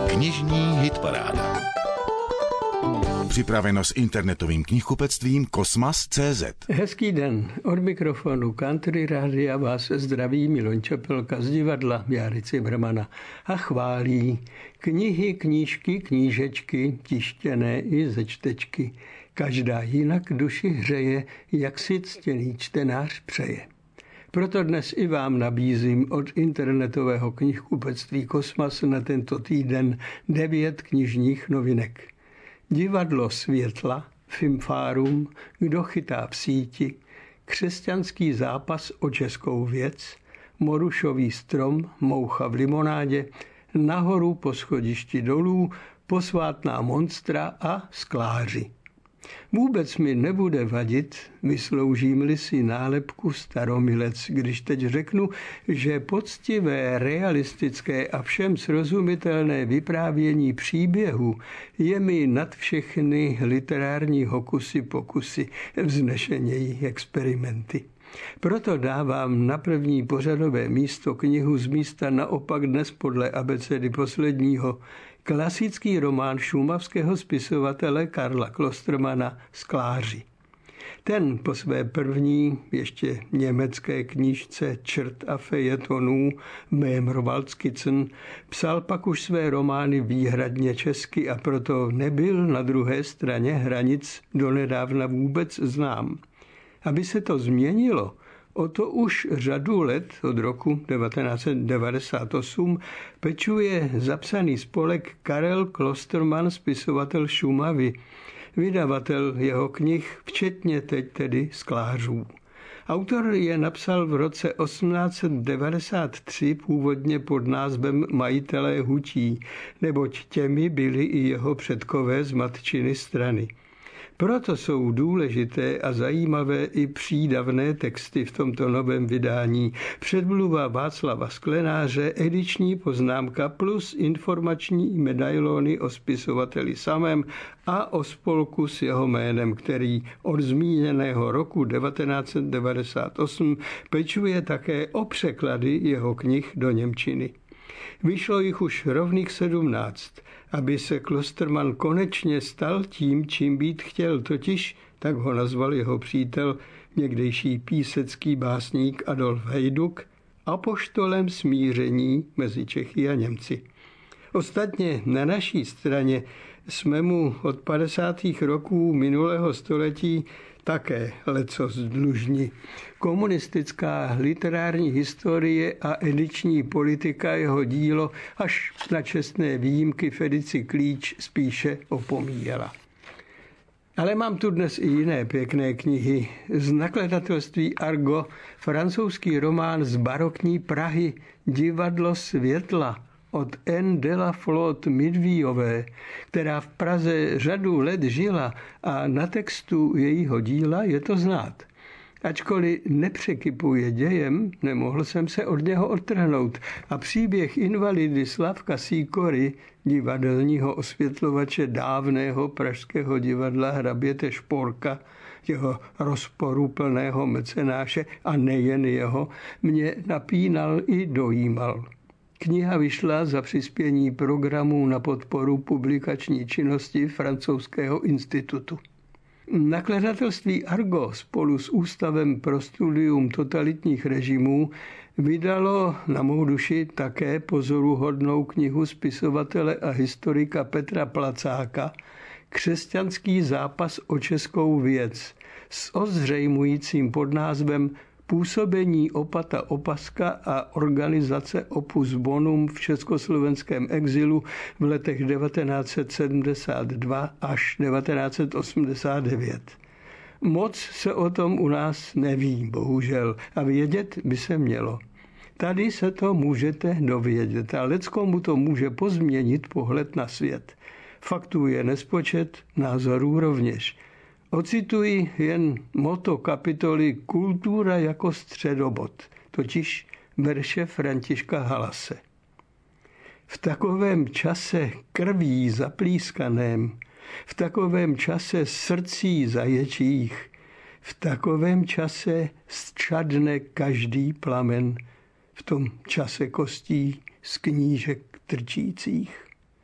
Knižní hitparáda. Připraveno s internetovým knihkupectvím Kosmas.cz. Hezký den. Od mikrofonu Country Rádia vás zdraví Miloň Čepelka z divadla Járy Cimrmana a chválí knihy, knížky, knížečky, tištěné i ze čtečky. Každá jinak duši hřeje, jak si ctěný čtenář přeje. Proto dnes i vám nabízím od internetového knihkupectví Kosmas na tento týden 9 knižních novinek. Divadlo světla, Fimfárum, Kdo chytá v síti, Křesťanský zápas o českou věc, Morušový strom, Moucha v limonádě, Nahoru po schodišti dolů, Posvátná monstra a Skláři. Vůbec mi nebude vadit, vysloužím-li si nálepku staromilec, když teď řeknu, že poctivé, realistické a všem srozumitelné vyprávění příběhu je mi nad všechny literární hokusy pokusy, vznešenějí experimenty. Proto dávám na první pořadové místo knihu z místa naopak dnes podle abecedy posledního, klasický román šumavského spisovatele Karla Klostermana Skláři. Ten po své první, ještě německé knížce Čert a fejetonů Mémrwaldskizen psal pak už své romány výhradně česky a proto nebyl na druhé straně hranic donedávna vůbec znám. Aby se to změnilo, o to už řadu let, od roku 1998, pečuje zapsaný spolek Karel Klosterman, spisovatel Šumavy, vydavatel jeho knih, včetně teď tedy Sklářů. Autor je napsal v roce 1893 původně pod názvem Majitelé hutí, neboť těmi byli i jeho předkové z matčiny strany. Proto jsou důležité a zajímavé i přídavné texty v tomto novém vydání. Předmluva Václava Sklenáře, ediční poznámka plus informační medailony o spisovateli samém a o spolku s jeho jménem, který od zmíněného roku 1998 pečuje také o překlady jeho knih do němčiny. Vyšlo jich už rovných 17, aby se Klosterman konečně stal tím, čím být chtěl, totiž, tak ho nazval jeho přítel, někdejší písecký básník Adolf Hejduk, apoštolem smíření mezi Čechy a Němci. Ostatně na naší straně jsme mu od 50. roků minulého století také lecos dlužni. Komunistická literární historie a ediční politika jeho dílo až na čestné výjimky v edici Klíč spíše opomíjela. Ale mám tu dnes i jiné pěkné knihy. Z nakladatelství Argo francouzský román z barokní Prahy Divadlo světla od N. de la Flotte Midvíjové, která v Praze řadu let žila a na textu jejího díla je to znát. Ačkoliv nepřekypuje dějem, nemohl jsem se od něho odtrhnout a příběh invalidy Slavka Sýkory, divadelního osvětlovače dávného pražského divadla hraběte Šporka, jeho rozporuplného mecenáše a nejen jeho, mě napínal i dojímal. Kniha vyšla za přispění programu na podporu publikační činnosti Francouzského institutu. Nakladatelství Argo spolu s Ústavem pro studium totalitních režimů vydalo na mou duši také pozoruhodnou knihu spisovatele a historika Petra Placáka Křesťanský zápas o českou věc s ozřejmujícím podnázvem Působení opata Opaska a organizace Opus Bonum v československém exilu v letech 1972 až 1989. Moc se o tom u nás neví, bohužel, a vědět by se mělo. Tady se to můžete dovědět a leckomu to může pozměnit pohled na svět. Faktů je nespočet, názorů rovněž. Ocituji jen motto kapitoly Kultura jako středobod, totiž verše Františka Halase. V takovém čase krví zaplískaném, v takovém čase srdcí zaječích, v takovém čase zčadne každý plamen, v tom čase kostí z knížek trčících.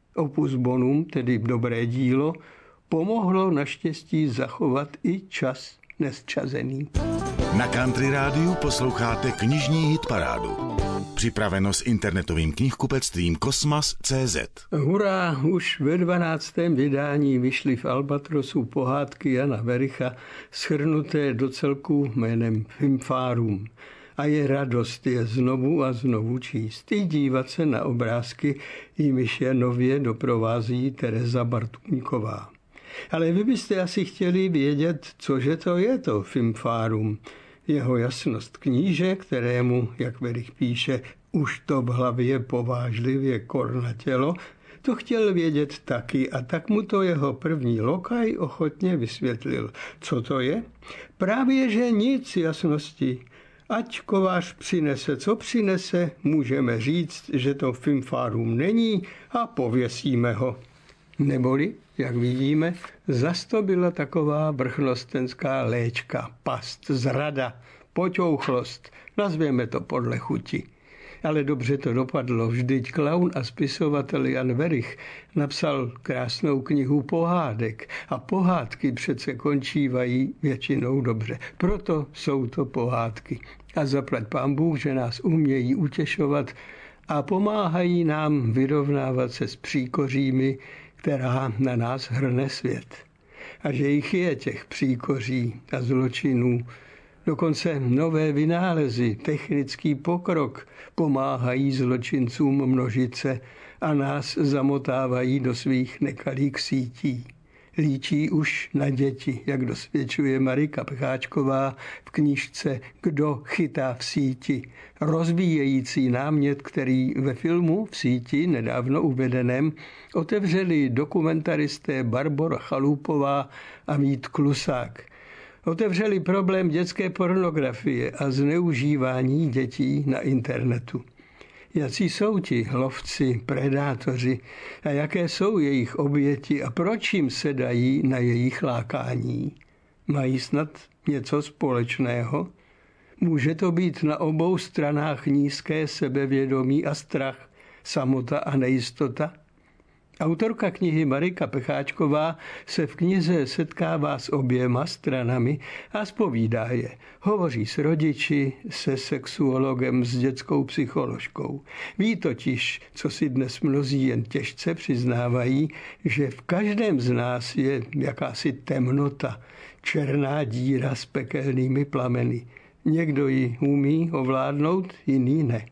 Opus bonum, tedy dobré dílo, pomohlo naštěstí zachovat i čas nesčazený. Na Country Rádiu posloucháte knižní hitparádu. Připraveno s internetovým knihkupectvím Kosmas.cz. Hurá, už ve 12. vydání vyšly v Albatrosu pohádky Jana Wericha, shrnuté do celku jménem Fimfárum. A je radost je znovu a znovu číst i dívat se na obrázky, jimiž je nově doprovází Tereza Bartůňková. Ale vy byste asi chtěli vědět, cože to je to Fimfárum. Jeho jasnost kníže, kterému, jak Werich píše, už to v hlavě povážlivě kornatělo, to chtěl vědět taky a tak mu to jeho první lokaj ochotně vysvětlil. Co to je? Právě, že nic jasnosti. Ať kovář přinese, co přinese, můžeme říct, že to Fimfárum není a pověsíme ho. Neboli, jak vidíme, zas to byla taková vrchnostenská léčka, past, zrada, poťouchlost, nazvěme to podle chuti. Ale dobře to dopadlo, vždyť klaun a spisovatel Jan Werich napsal krásnou knihu pohádek a pohádky přece končívají většinou dobře. Proto jsou to pohádky. A zaplať pán Bůh, že nás umějí utěšovat a pomáhají nám vyrovnávat se s příkořími, která na nás hrne svět. A že jich je těch příkoří a zločinů. Dokonce nové vynálezy, technický pokrok pomáhají zločincům množit se a nás zamotávají do svých nekalých sítí. Líčí už na děti, jak dosvědčuje Marika Pecháčková v knížce Kdo chytá v síti, rozvíjející námět, který ve filmu V síti nedávno uvedeném otevřeli dokumentaristé Barbora Chalupová a Vít Klusák. Otevřeli problém dětské pornografie a zneužívání dětí na internetu. Jací jsou ti lovci, predátoři a jaké jsou jejich oběti a proč jim se dají na jejich lákání? Mají snad něco společného? Může to být na obou stranách nízké sebevědomí a strach, samota a nejistota? Autorka knihy Marika Pecháčková se v knize setkává s oběma stranami a zpovídá je. Hovoří s rodiči, se sexuologem, s dětskou psycholožkou. Ví totiž, co si dnes mnozí jen těžce přiznávají, že v každém z nás je jakási temnota, černá díra s pekelnými plameny. Někdo ji umí ovládnout, jiný ne.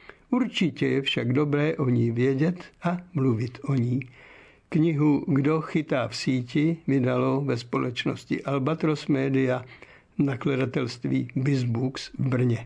Určitě je však dobré o ní vědět a mluvit o ní. Knihu Kdo chytá v síti vydalo ve společnosti Albatros Media nakladatelství BizBooks v Brně.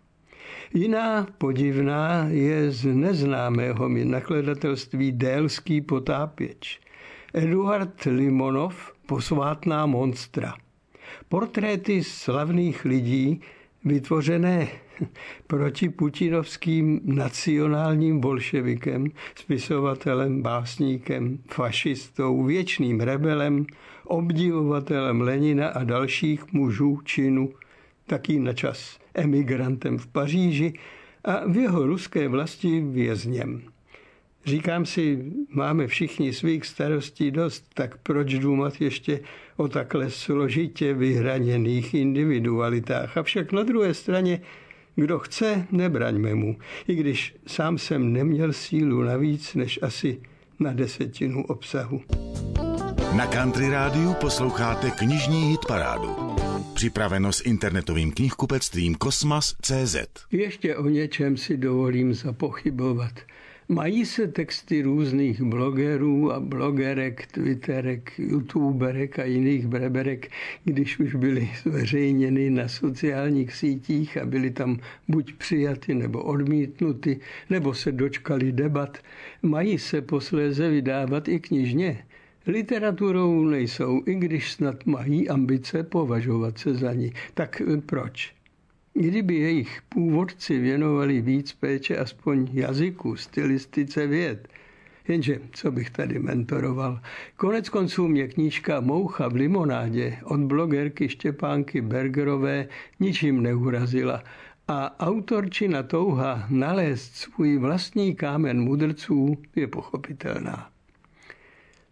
Jiná podivná je z neznámého mi nakladatelství Délský potápěč. Eduard Limonov, Posvátná monstra. Portréty slavných lidí vytvořené proti putinovským nacionálním bolševikem, spisovatelem, básníkem, fašistou, věčným rebelem, obdivovatelem Lenina a dalších mužů činu, taky načas emigrantem v Paříži a v jeho ruské vlasti vězněm. Říkám si, máme všichni svých starostí dost, tak proč důmat ještě o takhle složitě vyhraněných individualitách? Avšak na druhé straně, kdo chce, nebraňme mu, i když sám jsem neměl sílu navíc než asi na 10 obsahu. Na Country Rádiu posloucháte knižní hitparádu. Připraveno s internetovým knihkupectvím Kosmas.cz. Ještě o něčem si dovolím zapochybovat. Mají se texty různých blogerů a blogerek, twitterek, youtuberek a jiných breberek, když už byly zveřejněny na sociálních sítích a byly tam buď přijaty nebo odmítnuty, nebo se dočkali debat, mají se posléze vydávat i knižně. Literaturou nejsou, i když snad mají ambice považovat se za ní. Tak proč? Kdyby jejich původci věnovali víc péče aspoň jazyku, stylistice vět. Jenže, co bych tady mentoroval? Konec konců mě knížka Moucha v limonádě od blogerky Štěpánky Bergerové ničím neurazila a autorčina touha nalézt svůj vlastní kámen mudrců je pochopitelná.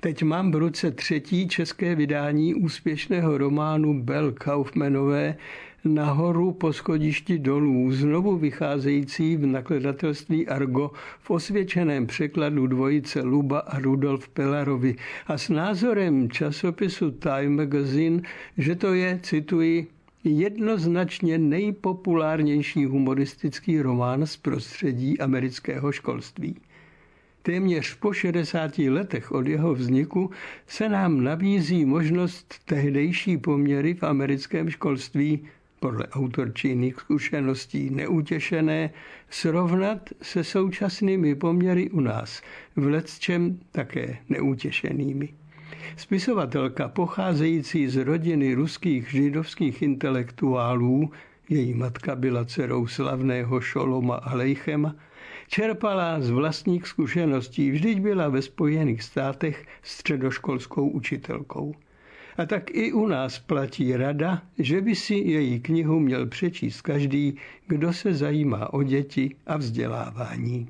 Teď mám v ruce 3. české vydání úspěšného románu Bell Kaufmanové Nahoru po schodišti dolů, znovu vycházející v nakladatelství Argo v osvědčeném překladu dvojice Luba a Rudolf Pelarovi a s názorem časopisu Time Magazine, že to je, cituji, jednoznačně nejpopulárnější humoristický román z prostředí amerického školství. Téměř po 60 letech od jeho vzniku se nám nabízí možnost tehdejší poměry v americkém školství, podle autorčinných zkušeností neutěšené, srovnat se současnými poměry u nás, v lecčem také neutěšenými. Spisovatelka pocházející z rodiny ruských židovských intelektuálů, její matka byla dcerou slavného Šoloma Alejchema, čerpala z vlastních zkušeností, vždyť byla ve Spojených státech středoškolskou učitelkou. A tak i u nás platí rada, že by si její knihu měl přečíst každý, kdo se zajímá o děti a vzdělávání.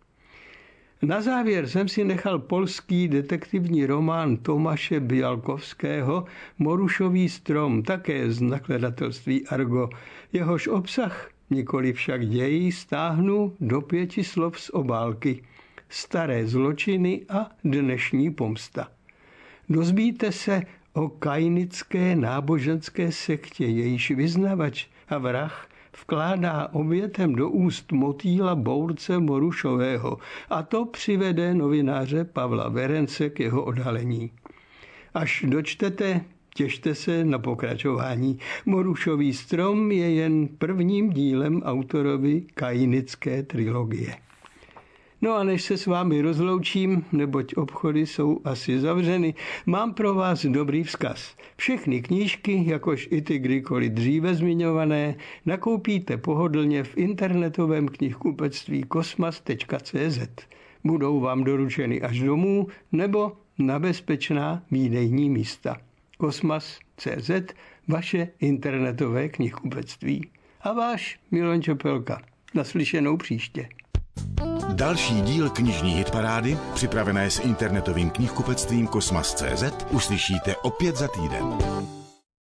Na závěr jsem si nechal polský detektivní román Tomáše Bialkovského Morušový strom, také z nakladatelství Argo. Jehož obsah, nikoli však děj, stáhnu do 5 slov z obálky. Staré zločiny a dnešní pomsta. Dozvíte se o kainické náboženské sektě, jejíž vyznavač a vrah vkládá obětem do úst motýla Bource Morušového a to přivede novináře Pavla Verence k jeho odhalení. Až dočtete, těšte se na pokračování. Morušový strom je jen prvním dílem autorovy kainické trilogie. No a než se s vámi rozloučím, neboť obchody jsou asi zavřeny, mám pro vás dobrý vzkaz. Všechny knížky, jakož i ty kdykoliv dříve zmiňované, nakoupíte pohodlně v internetovém knihkupectví kosmas.cz. Budou vám doručeny až domů nebo na bezpečná výdejní místa. Kosmas.cz, vaše internetové knihkupectví. A váš Milan Čepelka. Naslyšenou příště. Další díl knižní hitparády, připravené s internetovým knihkupectvím Kosmas.cz, uslyšíte opět za týden.